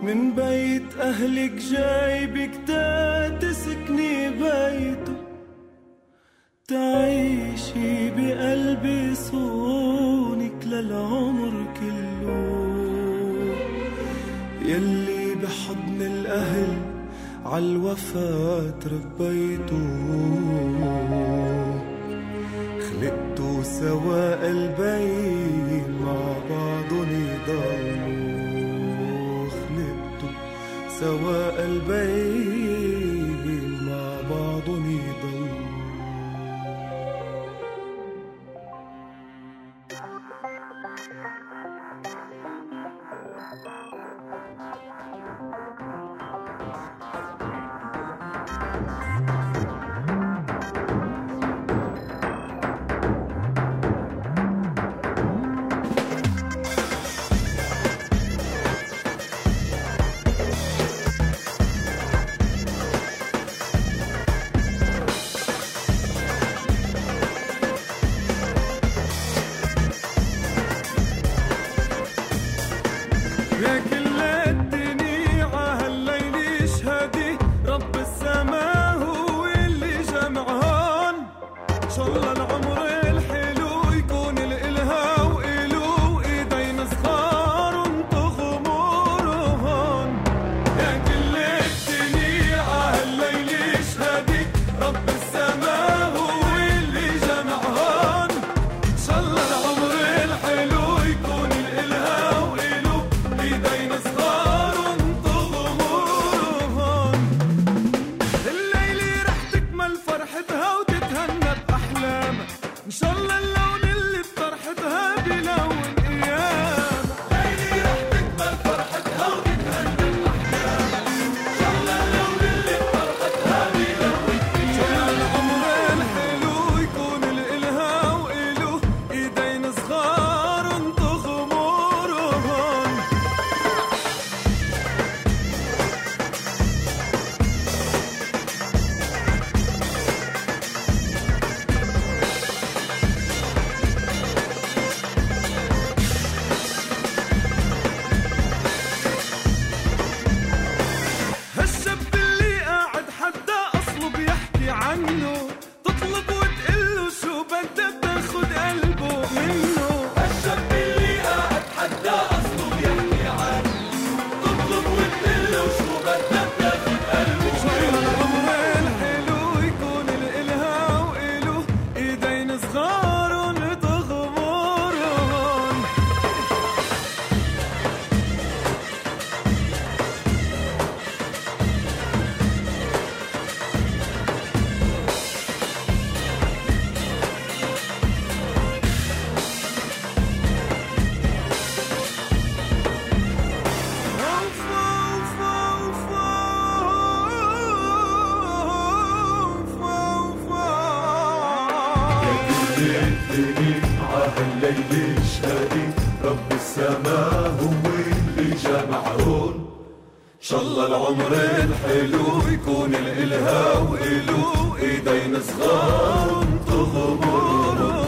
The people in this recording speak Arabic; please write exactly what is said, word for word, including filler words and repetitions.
من بيت أهلك جايبك تسكني بيته، تعيشي بقلبي صونك للعمر كله، يلي بحضن الأهل عالوفا تربيتو، خلقتوا سوا قلبي مع بعضن يضلوا، خلقتوا سوا قلبي مع بعضن يضلوا. يا كل الدنيا عهالليل يشهدي رب السما هو اللي جمعهن، إن شاء الله العمر الحلو يكون الإلها وإلو إيدين صغار انطخ أمورهن. يا كل الدنيا عهالليل يشهدي رب السما هو اللي جمعهن، إن شاء الله العمر الحلو يكون الإلها وإلو إيدين صغار انطخ أمورهن. الليلة رح تكمل فرحتها وتتهنى بأحلامها، إن شاء الله اللون اللي بطرحتها بلون أيامها. الليلة رح تكمل فرحتها وتتهنى بأحلامها، إن شاء الله اللون اللي بطرحتها بلون أيامها. العمر الحلو يكون الإلها وإلو إيدين صغار انطخ أمورهن. هالشاب اللي قاعد حدا أصله بيحكي عنه، تطلب وتقله شو بدها بتاخد قلبه منه. هالشاب اللي قاعد حدا أصله بيحكي عنه، تطلب وتقله شو بدها بتاخد قلبه منه. العمر الحلو يكون الإلها وإلو إيدين صغار انطخ أمورهن. عهالليل يشهدي رب السما هو اللي جمعهن، إن شاء الله العمر الحلو يكون الإلها وإلو إيدين صغار انطخ أمورهن.